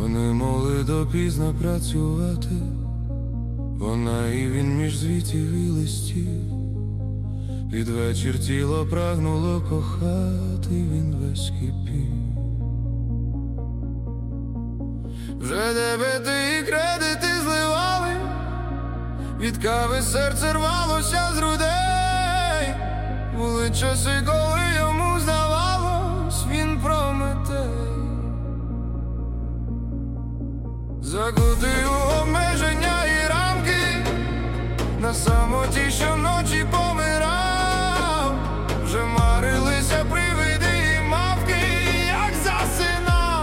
Вони могли допізно працювати, вона і він між звітів і листів. Під вечір тіло прагнуло кохати, він весь кипів. Вже дебети і кредити зливали, від кави серце рвалося з грудей. Були часи, коли йому здавалось, він Прометей. Закутий у обмеження і рамки, на самоті щоночі помирав. Вже марилися привиди і мавки, як засинав.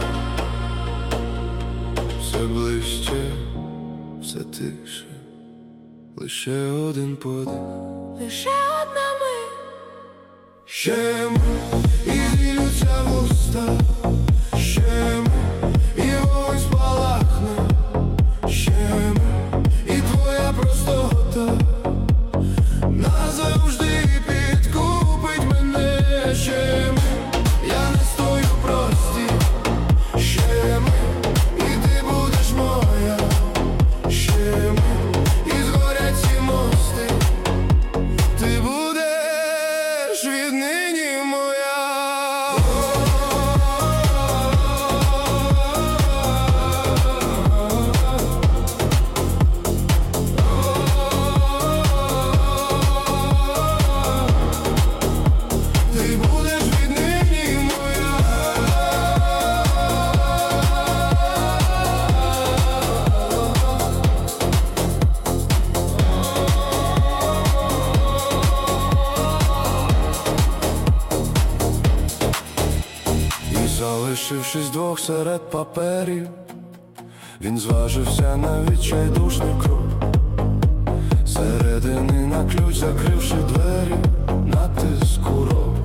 Все ближче, все тише, лише один подих, лише одна мить. Ще мить, і зілються вуста, ще мить, і вогонь спалахне, ще мить, і твоя простота назавжди підкупить мене. Ще мить, я не стою прості, ще мить, і ти будеш моя, ще мить, і згорять ці мости, ти будеш віднині моя. Ти будеш віднині моя. І залишившись двох серед паперів, він зважився на відчайдушний крок. Середини на ключ, закривши двері, натиск курок.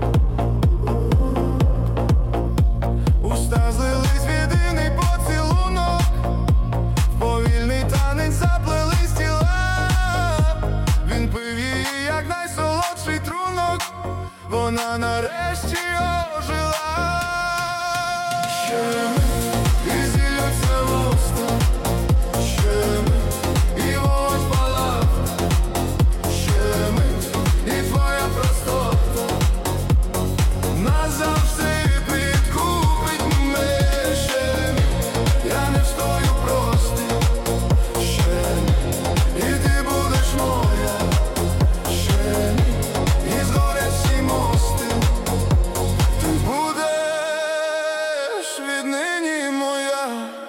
Уста злились в єдиний поцілунок, в повільний танець заплелись тіла. Він пив її, як найсолодший трунок, вона нарешті ожила. Ще мить, і зілються вуста, ще мить, і вогонь спалахне, ще мить, і твоя простота назавжди підкупить мене. Ще мить, я не встою прости, ще мить, і ти будеш моя, ще мить, і згорять всі мости, ти будеш віднині моя.